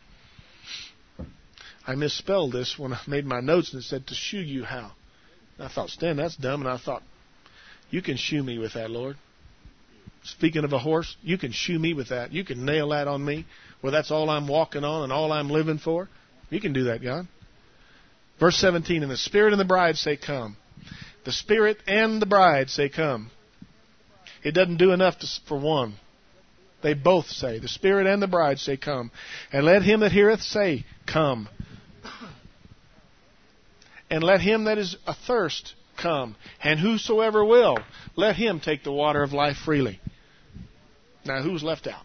I misspelled this when I made my notes and it said to shew you how. And I thought, Stan, that's dumb. And I thought, you can shoe me with that, Lord. Speaking of a horse, you can shoe me with that. You can nail that on me. Well, that's all I'm walking on and all I'm living for. You can do that, God. Verse 17, and the Spirit and the bride say, come. The Spirit and the bride say, come. It doesn't do enough for one. They both say, the Spirit and the bride say, come. And let him that heareth say, come. And let him that is athirst come. And whosoever will, let him take the water of life freely. Now, who's left out?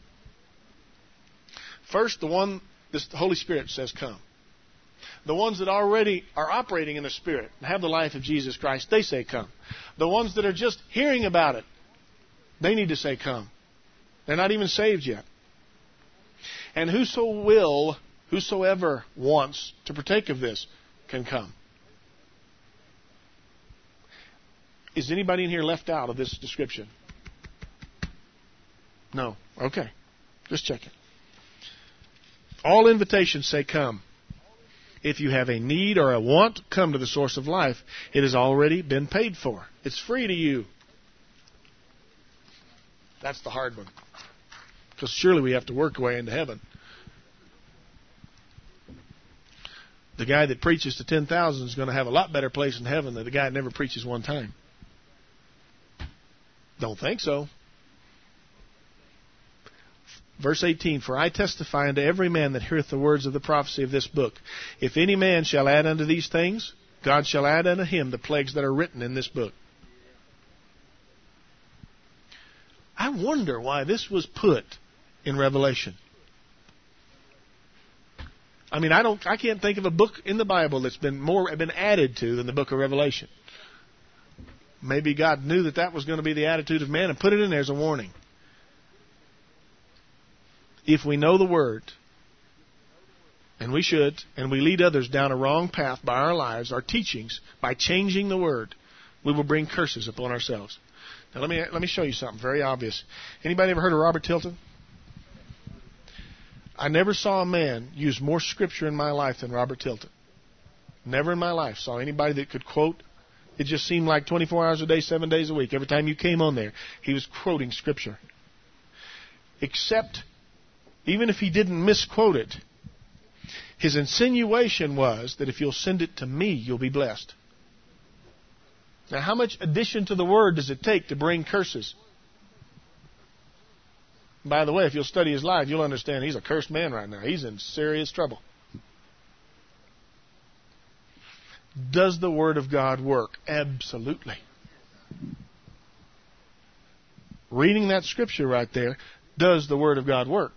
First, the Holy Spirit says, come. The ones that already are operating in the Spirit and have the life of Jesus Christ, they say, come. The ones that are just hearing about it, they need to say, come. They're not even saved yet. And whosoever wants to partake of this can come. Is anybody in here left out of this description? No. Okay. Just checking. All invitations say come. If you have a need or a want, come to the source of life. It has already been paid for. It's free to you. That's the hard one. Because surely we have to work our way into heaven. The guy that preaches to 10,000 is going to have a lot better place in heaven than the guy that never preaches one time. Don't think so. Verse 18, for I testify unto every man that heareth the words of the prophecy of this book. If any man shall add unto these things, God shall add unto him the plagues that are written in this book. I wonder why this was put in Revelation. I mean, I can't think of a book in the Bible that's been added to than the book of Revelation. Maybe God knew that was going to be the attitude of man and put it in there as a warning. If we know the Word, and we should, and we lead others down a wrong path by our lives, our teachings, by changing the Word, we will bring curses upon ourselves. Now let me show you something very obvious. Anybody ever heard of Robert Tilton? I never saw a man use more Scripture in my life than Robert Tilton. Never in my life saw anybody that could quote. It just seemed like 24 hours a day, 7 days a week. Every time you came on there, he was quoting Scripture. Except, even if he didn't misquote it, his insinuation was that if you'll send it to me, you'll be blessed. Now, how much addition to the Word does it take to bring curses? By the way, if you'll study his life, you'll understand he's a cursed man right now. He's in serious trouble. Does the Word of God work? Absolutely. Reading that Scripture right there, does the Word of God work?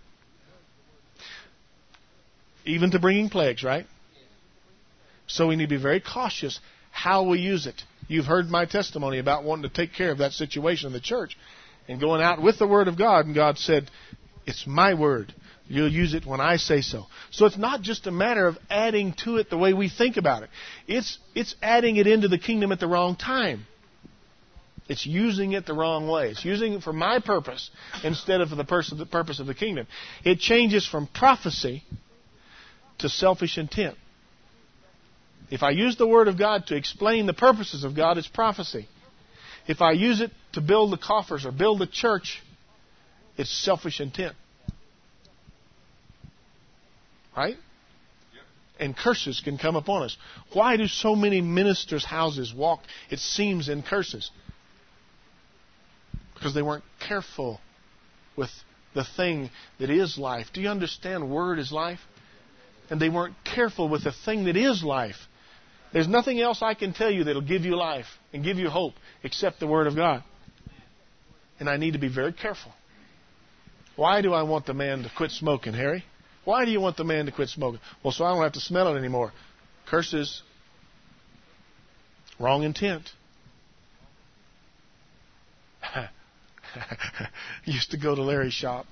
Even to bringing plagues, right? So we need to be very cautious how we use it. You've heard my testimony about wanting to take care of that situation in the church and going out with the Word of God, and God said, it's my Word. You'll use it when I say so. So it's not just a matter of adding to it the way we think about it. It's adding it into the kingdom at the wrong time. It's using it the wrong way. It's using it for my purpose instead of for the purpose of the kingdom. It changes from prophecy to selfish intent. If I use the Word of God to explain the purposes of God, it's prophecy. If I use it to build the coffers or build the church, it's selfish intent. Right? And curses can come upon us. Why do so many ministers' houses walk, it seems, in curses? Because they weren't careful with the thing that is life. Do you understand Word is life? And they weren't careful with the thing that is life. There's nothing else I can tell you that will give you life and give you hope except the Word of God. And I need to be very careful. Why do I want the man to quit smoking, Harry? Why do you want the man to quit smoking? Well, so I don't have to smell it anymore. Curses. Wrong intent. Used to go to Larry's shop.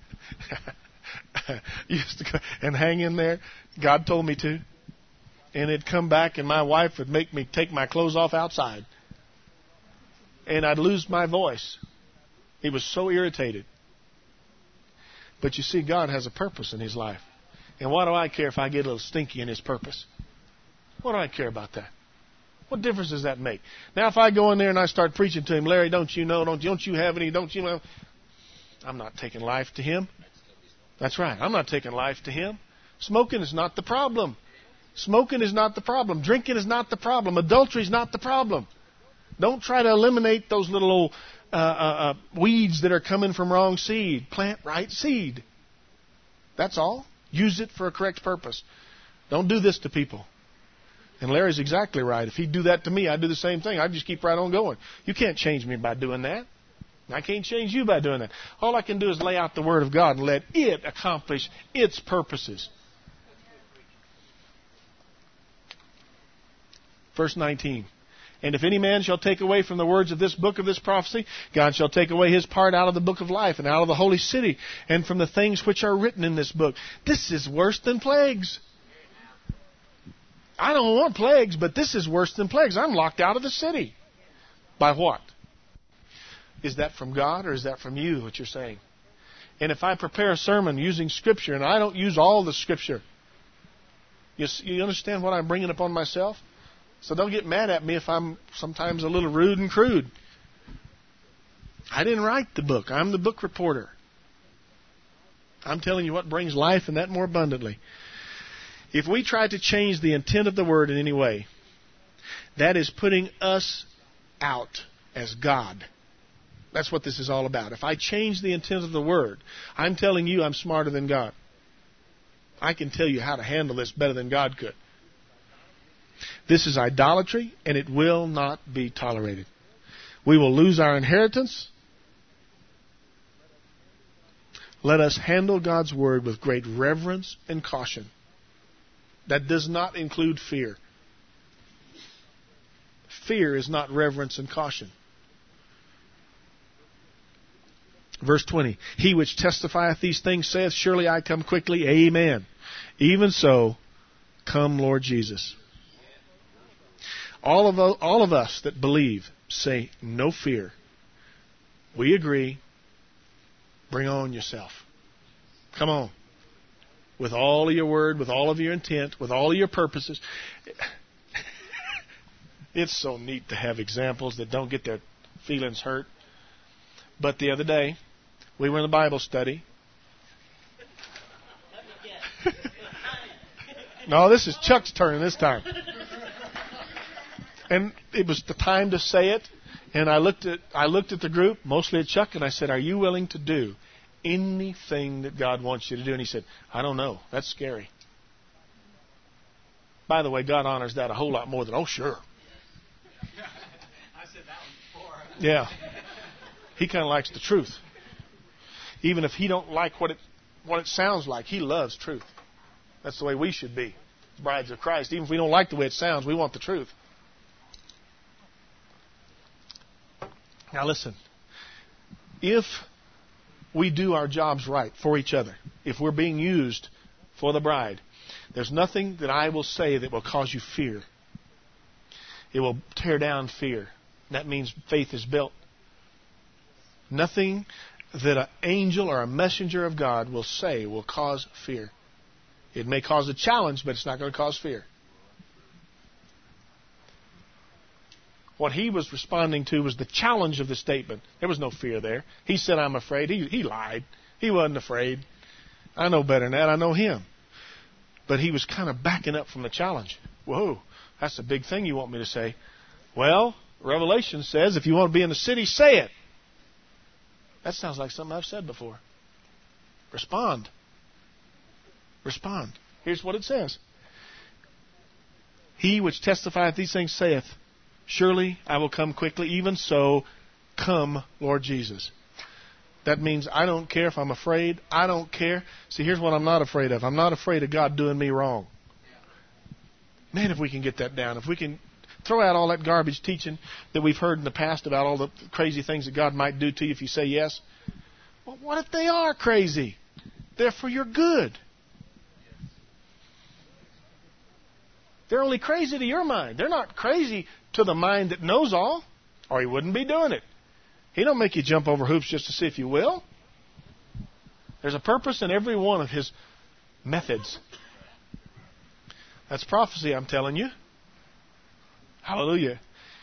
Used to go and hang in there. God told me to. And it'd come back and my wife would make me take my clothes off outside. And I'd lose my voice. He was so irritated. But you see, God has a purpose in His life. And why do I care if I get a little stinky in His purpose? What do I care about that? What difference does that make? Now, if I go in there and I start preaching to him, Larry, don't you know, don't you have any, don't you know? I'm not taking life to him. That's right. I'm not taking life to him. Smoking is not the problem. Smoking is not the problem. Drinking is not the problem. Adultery is not the problem. Don't try to eliminate those little old weeds that are coming from wrong seed. Plant right seed. That's all. Use it for a correct purpose. Don't do this to people. And Larry's exactly right. If he'd do that to me, I'd do the same thing. I'd just keep right on going. You can't change me by doing that. I can't change you by doing that. All I can do is lay out the Word of God and let it accomplish its purposes. Verse 19. And if any man shall take away from the words of this book of this prophecy, God shall take away his part out of the book of life and out of the holy city and from the things which are written in this book. This is worse than plagues. I don't want plagues, but this is worse than plagues. I'm locked out of the city. By what? Is that from God or is that from you, what you're saying? And if I prepare a sermon using Scripture and I don't use all the Scripture, you understand what I'm bringing upon myself? So don't get mad at me if I'm sometimes a little rude and crude. I didn't write the book. I'm the book reporter. I'm telling you what brings life and that more abundantly. If we try to change the intent of the Word in any way, that is putting us out as God. That's what this is all about. If I change the intent of the Word, I'm telling you I'm smarter than God. I can tell you how to handle this better than God could. This is idolatry, and it will not be tolerated. We will lose our inheritance. Let us handle God's Word with great reverence and caution. That does not include fear. Fear is not reverence and caution. Verse 20. He which testifieth these things saith, Surely I come quickly. Amen. Even so, come Lord Jesus. All of us that believe say, no fear. We agree. Bring on yourself. Come on. With all of your word, with all of your intent, with all of your purposes. It's so neat to have examples that don't get their feelings hurt. But the other day, we were in a Bible study. No, this is Chuck's turn this time. And it was the time to say it. And I looked at the group, mostly at Chuck, and I said, are you willing to do anything that God wants you to do? And he said, I don't know. That's scary. By the way, God honors that a whole lot more than, oh, sure. I said that one before. Yeah. He kind of likes the truth. Even if he don't like what it sounds like, he loves truth. That's the way we should be, brides of Christ. Even if we don't like the way it sounds, we want the truth. Now listen. If we do our jobs right for each other, if we're being used for the bride, there's nothing that I will say that will cause you fear. It will tear down fear. That means faith is built. Nothing that an angel or a messenger of God will say will cause fear. It may cause a challenge, but it's not going to cause fear. What he was responding to was the challenge of the statement. There was no fear there. He said, I'm afraid. He lied. He wasn't afraid. I know better than that. I know him. But he was kind of backing up from the challenge. Whoa, that's a big thing you want me to say. Well, Revelation says if you want to be in the city, say it. That sounds like something I've said before. Respond. Respond. Here's what it says. He which testifieth these things saith, Surely I will come quickly. Even so, come, Lord Jesus. That means I don't care if I'm afraid. I don't care. See, here's what I'm not afraid of. I'm not afraid of God doing me wrong. Man, if we can get that down, if we can throw out all that garbage teaching that we've heard in the past about all the crazy things that God might do to you if you say yes. Well, what if they are crazy? They're for your good. They're only crazy to your mind. They're not crazy to the mind that knows all, or He wouldn't be doing it. He don't make you jump over hoops just to see if you will. There's a purpose in every one of His methods. That's prophecy, I'm telling you. Hallelujah.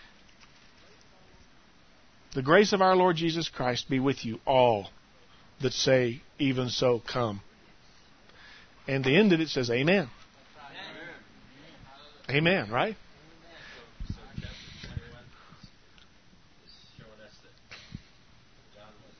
The grace of our Lord Jesus Christ be with you all that say, even so, come. And the end of it says, Amen. Amen, right? So chapter 21 is showing us that John was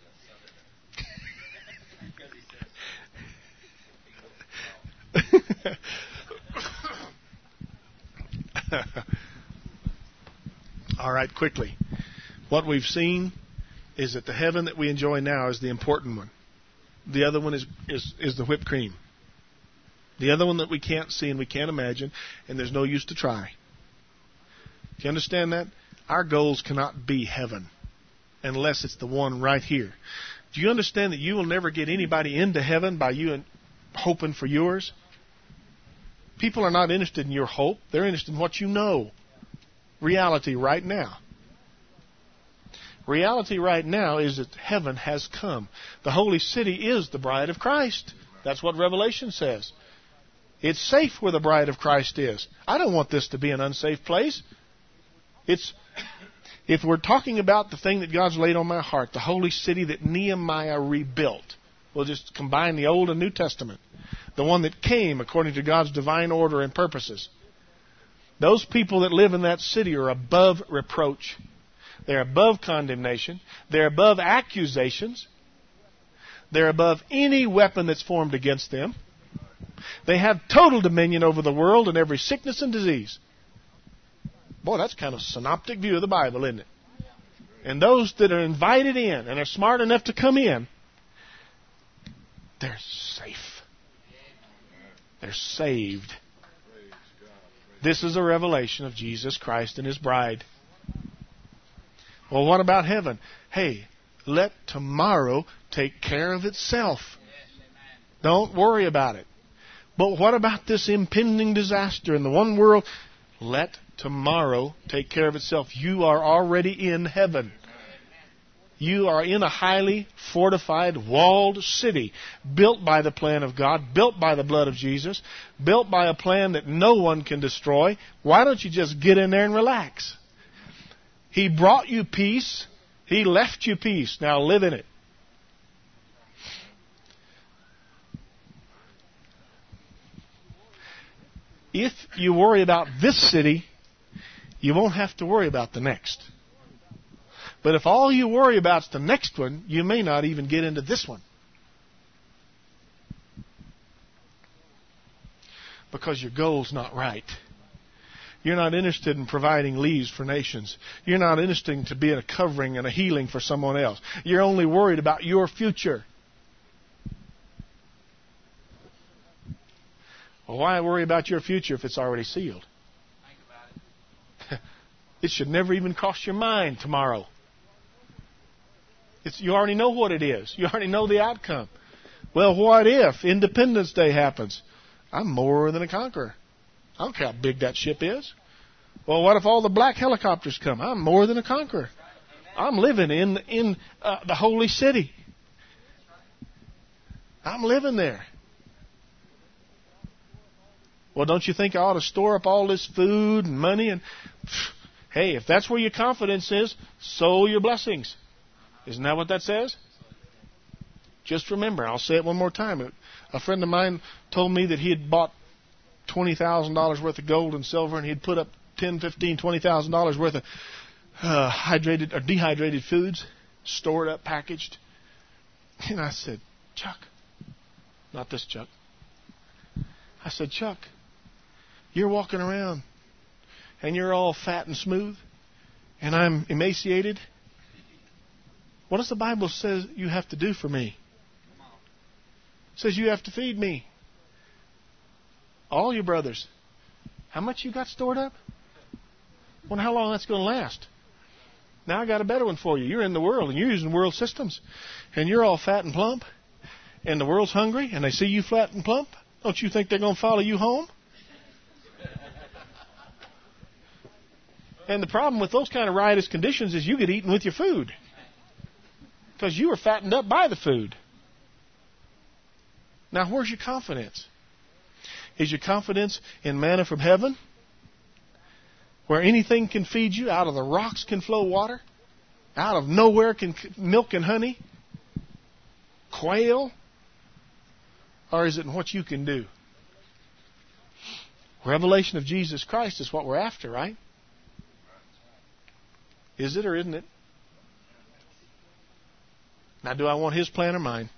a southerner. Because he says, All right, quickly. What we've seen is that the heaven that we enjoy now is the important one. The other one is the whipped cream. The other one that we can't see and we can't imagine, and there's no use to try. Do you understand that? Our goals cannot be heaven unless it's the one right here. Do you understand that you will never get anybody into heaven by you hoping for yours? People are not interested in your hope. They're interested in what you know. Reality right now. Reality right now is that heaven has come. The holy city is the bride of Christ. That's what Revelation says. It's safe where the bride of Christ is. I don't want this to be an unsafe place. If we're talking about the thing that God's laid on my heart, the holy city that Nehemiah rebuilt, we'll just combine the Old and New Testament, the one that came according to God's divine order and purposes. Those people that live in that city are above reproach. They're above condemnation. They're above accusations. They're above any weapon that's formed against them. They have total dominion over the world and every sickness and disease. Boy, that's kind of a synoptic view of the Bible, isn't it? And those that are invited in and are smart enough to come in, they're safe. They're saved. This is a revelation of Jesus Christ and His bride. Well, what about heaven? Hey, let tomorrow take care of itself. Don't worry about it. But what about this impending disaster in the one world? Let tomorrow take care of itself. You are already in heaven. You are in a highly fortified, walled city, built by the plan of God, built by the blood of Jesus, built by a plan that no one can destroy. Why don't you just get in there and relax? He brought you peace. He left you peace. Now live in it. If you worry about this city, you won't have to worry about the next. But if all you worry about is the next one, you may not even get into this one. Because your goal's not right. You're not interested in providing leaves for nations. You're not interested to be a covering and a healing for someone else. You're only worried about your future. Well, why worry about your future if it's already sealed? think about it. It should never even cross your mind tomorrow. You already know what it is. You already know the outcome. Well, what if Independence Day happens? I'm more than a conqueror. I don't care how big that ship is. Well, what if all the black helicopters come? I'm more than a conqueror. I'm living in the holy city. I'm living there. Well, don't you think I ought to store up all this food and money? And hey, if that's where your confidence is, sow your blessings. Isn't that what that says? Just remember, I'll say it one more time. A friend of mine told me that he had bought $20,000 worth of gold and silver, and he'd put up $20,000 worth of hydrated or dehydrated foods, stored up, packaged. And I said, Chuck, not this Chuck. I said, Chuck, you're walking around and you're all fat and smooth, and I'm emaciated. What does the Bible say you have to do for me? It says you have to feed me. All your brothers. How much you got stored up? Wonder how long that's going to last. Now I got a better one for you. You're in the world and you're using world systems. And you're all fat and plump. And the world's hungry and they see you fat and plump. Don't you think they're going to follow you home? And the problem with those kind of riotous conditions is you get eaten with your food. Because you were fattened up by the food. Now, where's your confidence? Is your confidence in manna from heaven? Where anything can feed you? Out of the rocks can flow water? Out of nowhere can milk and honey? Quail? Or is it in what you can do? Revelation of Jesus Christ is what we're after, right? Is it or isn't it? Now, do I want His plan or mine?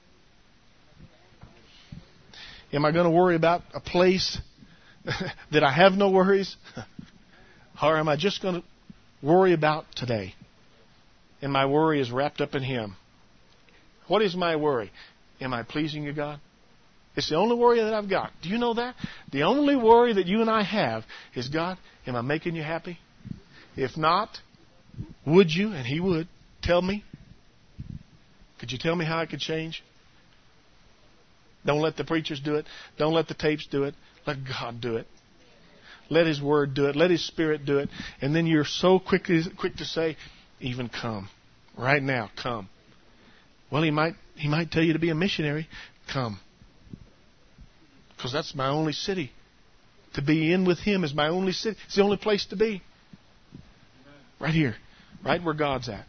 Am I going to worry about a place that I have no worries? Or am I just going to worry about today? And my worry is wrapped up in Him. What is my worry? Am I pleasing you, God? It's the only worry that I've got. Do you know that? The only worry that you and I have is, God, am I making you happy? If not, would you, and He would, tell me? Could you tell me how I could change? Don't let the preachers do it. Don't let the tapes do it. Let God do it. Let His Word do it. Let His Spirit do it. And then you're so quick to say, even come. Right now, come. Well, He might tell you to be a missionary. Come. Because that's my only city. To be in with Him is my only city. It's the only place to be. Right here. Right where God's at.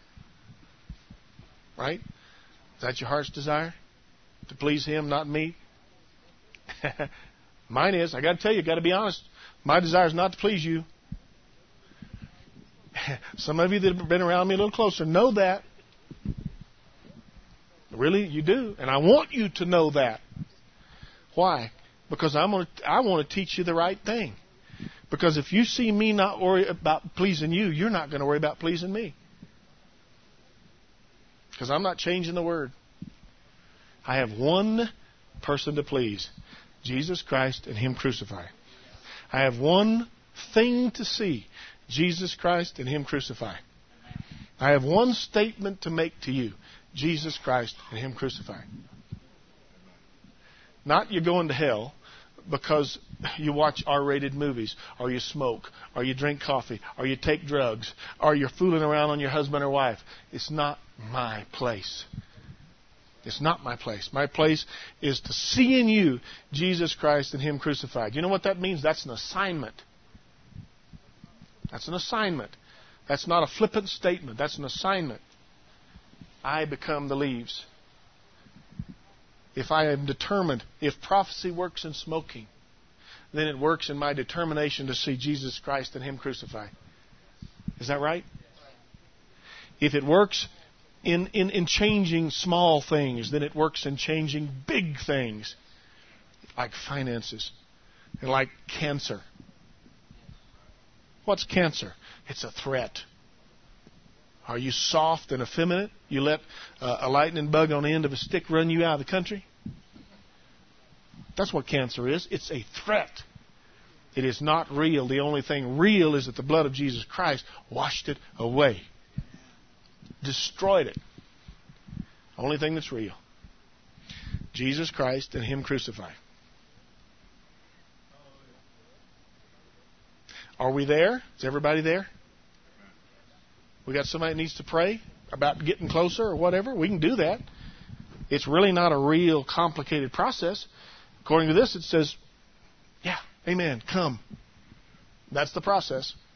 Right? Is that your heart's desire? To please Him, not me? Mine is. I got to tell you, got to be honest. My desire is not to please you. Some of you that have been around me a little closer know that. Really, you do. And I want you to know that. Why? Because I want to teach you the right thing. Because if you see me not worry about pleasing you, you're not going to worry about pleasing me. Because I'm not changing the Word. I have one person to please. Jesus Christ and Him crucified. I have one thing to see. Jesus Christ and Him crucified. I have one statement to make to you. Jesus Christ and Him crucified. Not you're going to hell because you watch R-rated movies, or you smoke, or you drink coffee, or you take drugs, or you're fooling around on your husband or wife. It's not my place. It's not my place. My place is to see in you Jesus Christ and Him crucified. You know what that means? That's an assignment. That's an assignment. That's not a flippant statement. That's an assignment. I become the leaves. If I am determined, if prophecy works in smoking, then it works in my determination to see Jesus Christ and Him crucified. Is that right? If it works in changing small things, then it works in changing big things, like finances and like cancer. What's cancer? It's a threat. Are you soft and effeminate? You let a lightning bug on the end of a stick run you out of the country? That's what cancer is. It's a threat. It is not real. The only thing real is that the blood of Jesus Christ washed it away. Destroyed it. Only thing that's real. Jesus Christ and Him crucified. Are we there? Is everybody there? We got somebody that needs to pray about getting closer or whatever? We can do that. It's really not a real complicated process. According to this, it says, yeah, amen, come. That's the process.